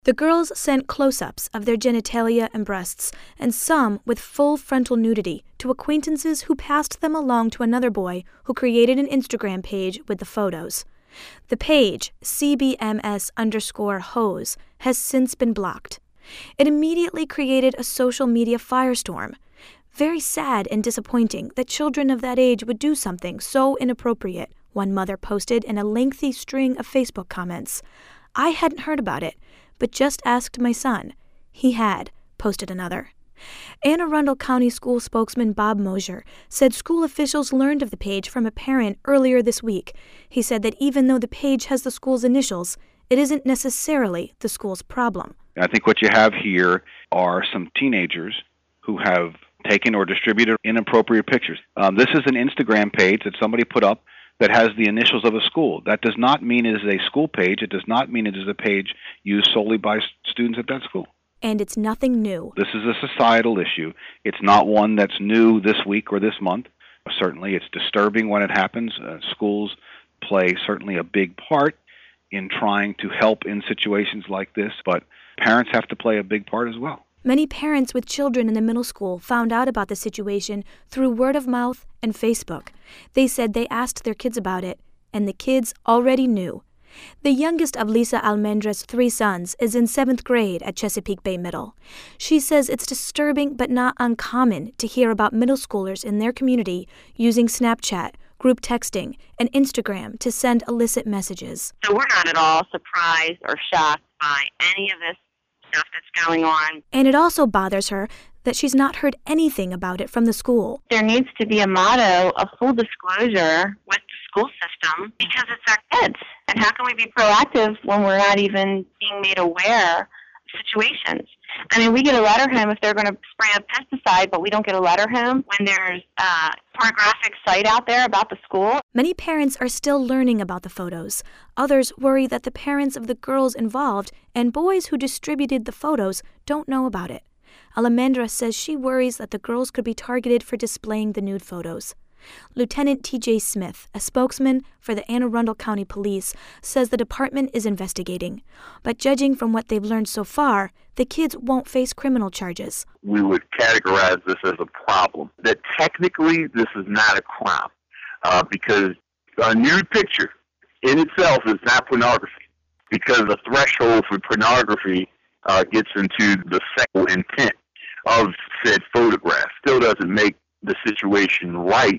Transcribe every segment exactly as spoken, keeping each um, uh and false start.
The girls sent close-ups of their genitalia and breasts, and some with full frontal nudity, to acquaintances who passed them along to another boy who created an Instagram page with the photos. The page, C B M S underscore hose, has since been blocked. It immediately created a social media firestorm. Very sad and disappointing that children of that age would do something so inappropriate, one mother posted in a lengthy string of Facebook comments. I hadn't heard about it, but just asked my son. He had, posted another. Anne Arundel County School spokesman Bob Mosier said school officials learned of the page from a parent earlier this week. He said that even though the page has the school's initials, it isn't necessarily the school's problem. I think what you have here are some teenagers who have taken or distributed inappropriate pictures. Um, this is an Instagram page that somebody put up that has the initials of a school. That does not mean it is a school page. It does not mean it is a page used solely by students at that school. And it's nothing new. This is a societal issue. It's not one that's new this week or this month. Certainly, it's disturbing when it happens. Uh, schools play certainly a big part in trying to help in situations like this, but parents have to play a big part as well. Many parents with children in the middle school found out about the situation through word of mouth and Facebook. They said they asked their kids about it, and the kids already knew. The youngest of Lisa Almendra's three sons is in seventh grade at Chesapeake Bay Middle. She says it's disturbing but not uncommon to hear about middle schoolers in their community using Snapchat, group texting, and Instagram to send illicit messages. So we're not at all surprised or shocked by any of this stuff that's going on. And it also bothers her that she's not heard anything about it from the school. There needs to be a motto of full disclosure with the school system because it's our kids. And how can we be proactive when we're not even being made aware of situations? I mean, we get a letterhead if they're going to spray a pesticide, but we don't get a letterhead when there's a pornographic site out there about the school. Many parents are still learning about the photos. Others worry that the parents of the girls involved and boys who distributed the photos don't know about it. Almendra says she worries that the girls could be targeted for displaying the nude photos. Lieutenant T J Smith, a spokesman for the Anne Arundel County Police, says the department is investigating. But judging from what they've learned so far, the kids won't face criminal charges. We would categorize this as a problem. That technically this is not a crime uh, because a nude picture in itself is not pornography, because the threshold for pornography uh, gets into the sexual intent of said photograph. Still doesn't make the situation right.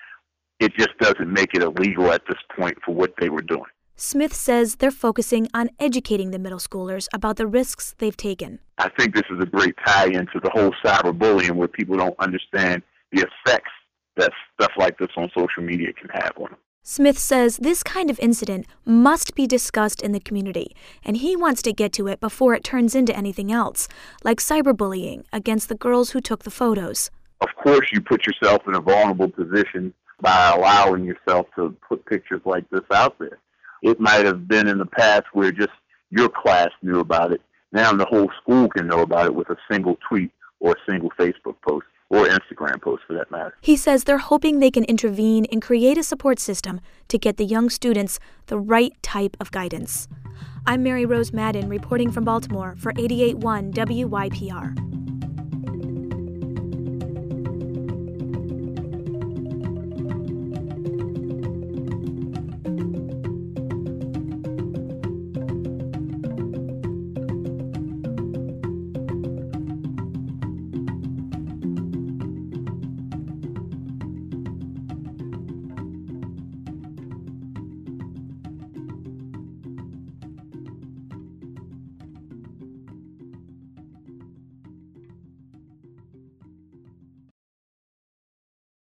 It just doesn't make it illegal at this point for what they were doing. Smith says they're focusing on educating the middle schoolers about the risks they've taken. I think this is a great tie-in to the whole cyberbullying, where people don't understand the effects that stuff like this on social media can have on them. Smith says this kind of incident must be discussed in the community, and he wants to get to it before it turns into anything else, like cyberbullying against the girls who took the photos. Of course, you put yourself in a vulnerable position by allowing yourself to put pictures like this out there. It might have been in the past where just your class knew about it. Now the whole school can know about it with a single tweet or a single Facebook post, or Instagram post for that matter. He says they're hoping they can intervene and create a support system to get the young students the right type of guidance. I'm Mary Rose Madden reporting from Baltimore for eighty-eight point one W Y P R.